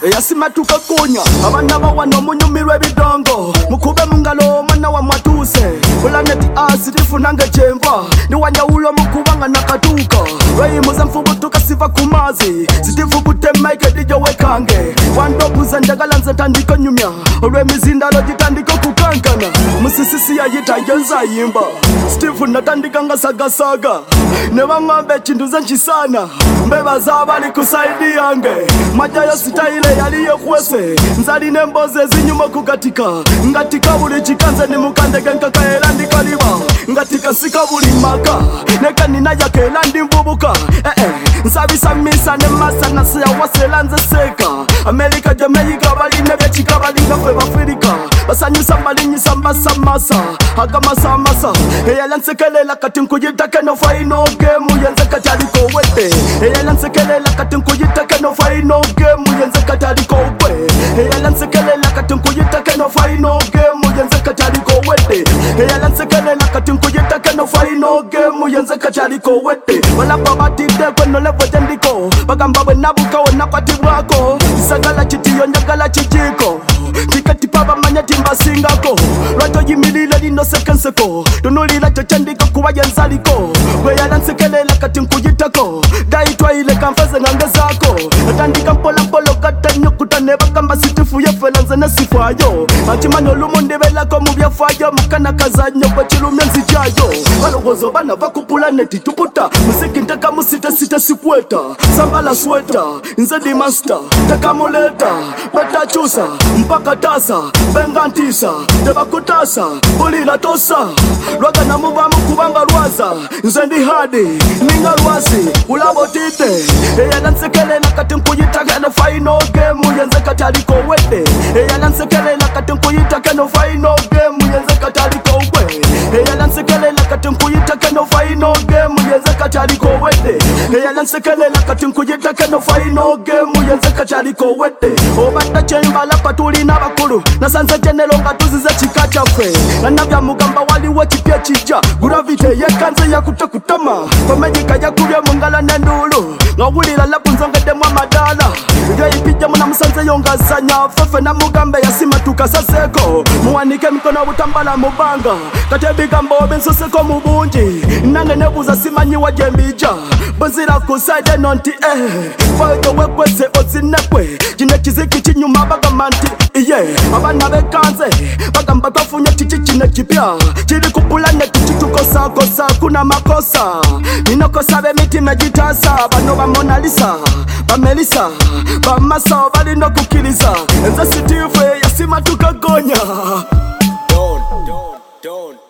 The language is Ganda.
eyasima tukakonya abana bawano munyumirwa ebidongo mukube mungalo omwana wa mwatuse Planeti Earth tifunanga chemba niwanyaulo mukubanga nakatuka lwayimuza mfubutuka siva kumazi sitifu kutemaike dijo wekange wandobuza njagala nze tandika nyumya olw'emizindalo gitandika kukankana musisisi yayitayenza yimba Steve natandika nga sagasaga nebaŋŋamba ekintu nze nkisana mbebaza abali ku saidi yange majayo sitayile yali yekwese nzalina emboozi ezinyuma okugatika ngatika buli kikanze ni mukandege nkaka era ndikaliba ngatika sika buli maka neka nina yake era ndi mvubuka nsabisa misa ne masa nasiyawasela nze seeka Amerika Jamaica balina byekika balinga ffe bafirika basanyusa balinyisa masamasa agamasamasa eyalansekelela kati nkuyitake no final game yenze kataliko wete eyalansekelela kati nkuyitake no final game yenze kataliko we eyalansekelela kati nkuyitake no final game yenze kataliko wete eyalansekelela kati nkuyitake no final game yenze kataliko wete balapa batide kweno levo jendiko bagamba bwe nabukawo nakwatibwako sagala kitiyo njagala kijiko kikatipa bamanya timbasingako lwato yimilile lino sekenseko tunulila kyochandika kuba yenzaliko bweyalansekelela kati nkuyitako daitwaile kanfeze ngangezako atandika mpolampola katanyukuta nebagamba sitifu yefela nze nesifwayo akimanya olumu ndibelako mu byafaayo mukana kazanyo kwekilumya nzijayo balowozo bana bakupulaneti tuputa musiki nteka musitesite sikweta sambala sweta nze di master tekamuleta betachusa mpaka tasa bengantisa tebakutasa bulila tosa lwagana mubamu kubanga lwaza nze ndi hadi ninga lwasi ulabotite eyalansekelela kati nkuyitake no final game yenze kataliko wete eyalansekelela kati nkuyitake no final game yenze kataliko we eyalansekelela kati nkuyitake no final game yenze kataliko wete eyalansekelela kati nkuyitake no final game yenze kataliko wete obadde kyembala patulina bakulu nasanze genero nga tuzize kika kyaffe nanabya mugamba waliwo ekipya kijja gravite yekanze yakutakutama pamejika yakubye mu ngala n'enduulu ngawulira lapu nzongeddemu amadaala ebyeyipijjamu namusanzeyo ngazanya ffeffe namugambe yasima tukasaseeko muwanike emikono obutambala mu bbanga kati ebigambo binsoseko mu bungi nange nebuuza simanyiwa gye mbijja bwenzira ku saide eno nti fayo wekwese ozinekwe kino ekiziki kinyuma bagamba nti iye abaana bekanze bagamba twafunye kiki kino ekipya kiri ku pulaneti kitukosakosa kuna makosa ninokosa b'emitima egitaasa bano bamonalisa bamelisa bamasa balina okukkiriza nze sitiifu yasima tukagonya Don't